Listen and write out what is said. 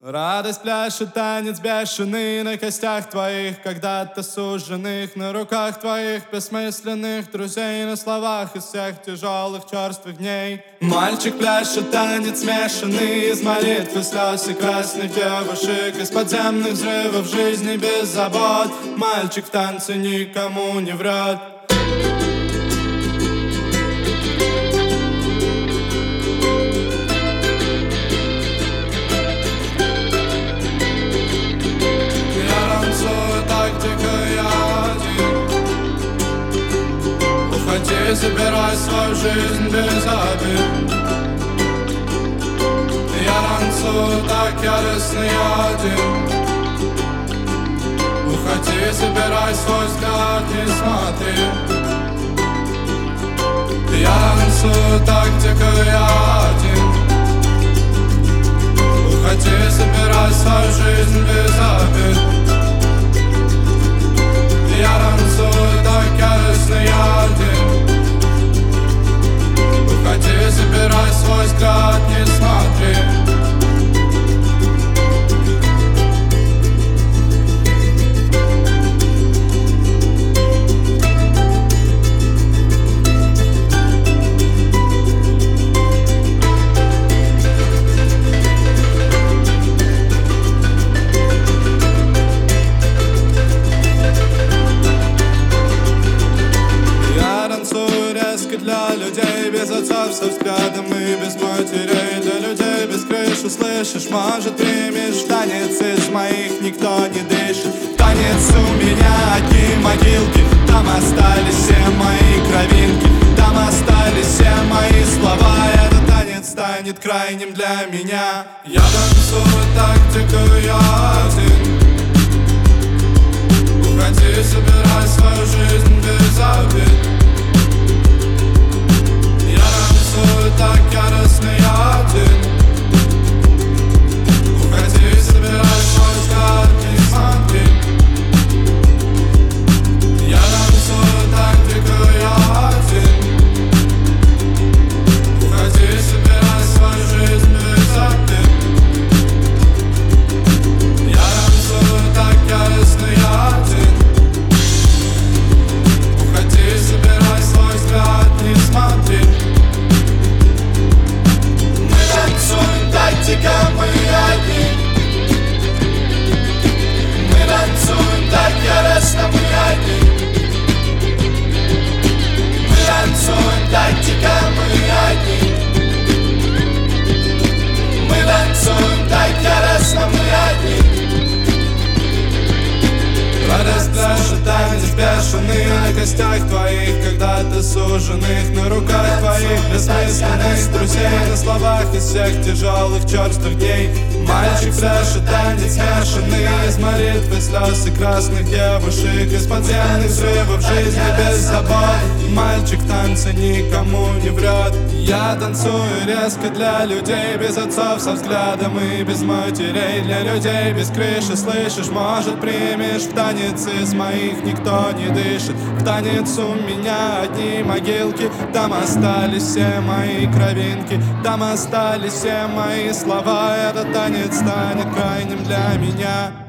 Радость пляшет, танец бешеный на костях твоих, когда-то суженных, на руках твоих бессмысленных друзей, на словах из всех тяжелых черствых дней. Мальчик пляшет, танец смешанный из молитв и слез и красных девушек, из подземных взрывов жизни без забот. Мальчик в танце никому не врет. Уходи, забирай свою жизнь без обид. Я танцую так яростно, я один. Уходи, забирай свой взгляд, не смотри. Я танцую так дико, я один. Уходи, забирай свою жизнь без обид. Я танцую так яростно, я один. Уходи, забирай свой взгляд, не смотри. Для людей без отцов со взглядом и без матерей, для людей без крыши, слышишь, может, примешь танец из моих, никто не дышит. Танец у меня одни могилки, там остались все мои кровинки, там остались все мои слова. Этот танец станет крайним для меня. Я танцую так дико, я один. Уходи, собирай свою жизнь без обид. Так яростно, я один. Уходи, собирай свой взгляд, не смотри. Я танцую так дико, я один. Уходи, собирай свою жизнь без обид. Я танцую так яростно, я один. Уходи, собирай свой взгляд, не смотри. Мы одни. Мы танцуем так яростно, мы одни. Мы танцуем так дико, мы одни. Мы танцуем так яростно, мы одни. Радость пляшет, танец бешеный на костях твоих, когда-то суженных, на руках твоих бессмысленных друзей, на словах из всех тяжелых черствых дней. Мальчик пляшет, танец смешанный из молитв и слез и красных девушек, из подземных взрывов жизни без забот. Мальчик в танце никому не врет. Я танцую резко для людей без отцов со взглядом и без матерей, для людей без крыши, слышишь, может, примешь в танец из моих, никто не дышит. В танец у меня одни могилки, там остались все мои кровинки, там остались все мои слова. Этот танец станет крайним для меня.